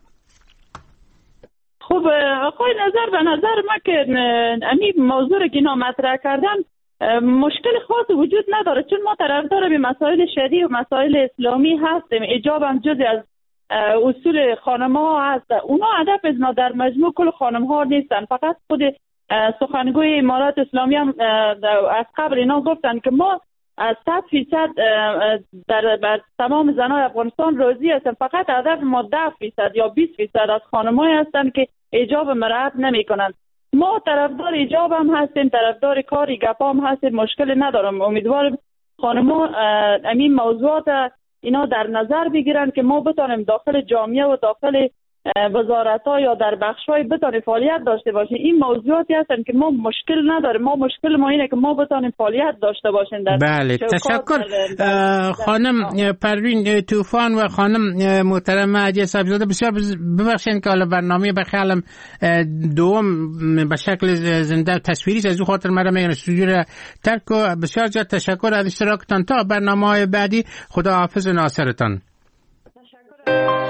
Speaker 5: خب آقای نظر به نظر ما که امی موضوع رو که اینا مطرح کردن مشکل خاص وجود نداره، چون ما طرفدار به مسائل شرعی و مسائل اسلامی هستیم. حجاب هم جزء از اصول خانم‌ها هست. اونا هدف از ما در مجموع کل خانم‌ها نیستن، فقط خود سخنگوی امارات اسلامی هم از قبل اینا گفتن که ما از صد فیصد در بر تمام زنای افغانستان راضی هستن، فقط هدف ما ده فیصد یا بیست فیصد از خانم‌های هستن که حجاب مراعات نمی‌کنن. ما طرفدار حجاب هم هستیم، طرفدار کاری گپا هم هستیم، مشکل ندارم. امیدوارم خانم‌ها همین موضوعات اینا در نظر بگیرن که ما بتونیم داخل جامعه و داخل وزارت‌ها یا در بخش‌های بتونیم فعالیت داشته باشیم. این موضوعاتی هستن که ما مشکل نداره، ما مشکل ما اینه که ما بتونیم فعالیت داشته باشیم. در
Speaker 1: بله تشکر در در خانم پروین طوفان و خانم محترمه عدیه صاحبزاده. بسیار ببخشید که حالا برنامه به خیالم دوم به شکل زنده تصویری از او خاطر مرا میگن استودیو را ترک و بسیار زیاد تشکر از اشتراکتان. تا برنامه‌های بعدی خدا حافظ ناصرتان. تشکر.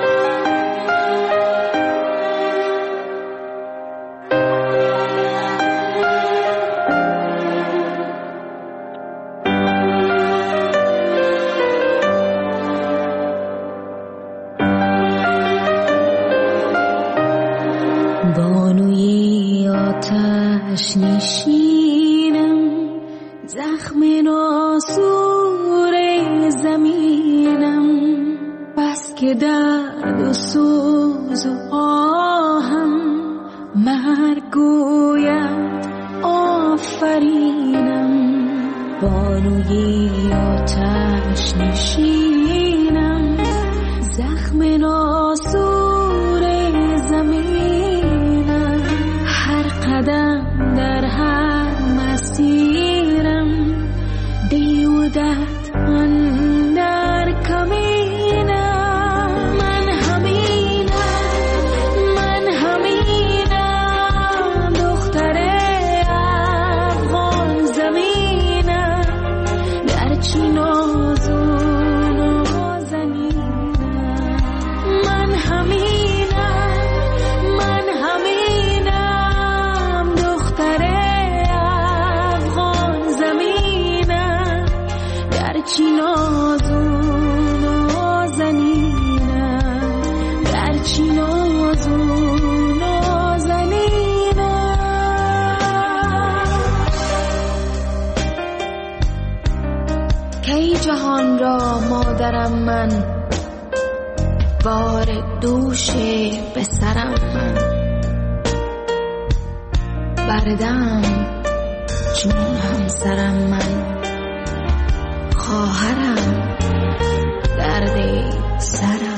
Speaker 7: بانوی آتش نشینم، زخم ناسور زمینم، بس که درد و سوز و آهم مرگ گوید آفرینم. بانوی آتش نشینم، زخم ناسور زمینم، گرچه نازون نازنینم من همینم من همینم دختر افغان زمینم گرچه نازون نازنینم گرچه نازون نازنینم کی جهان را مادرم من بار دوش به سرم من بردم چون همسرم من خواهرم درد سرم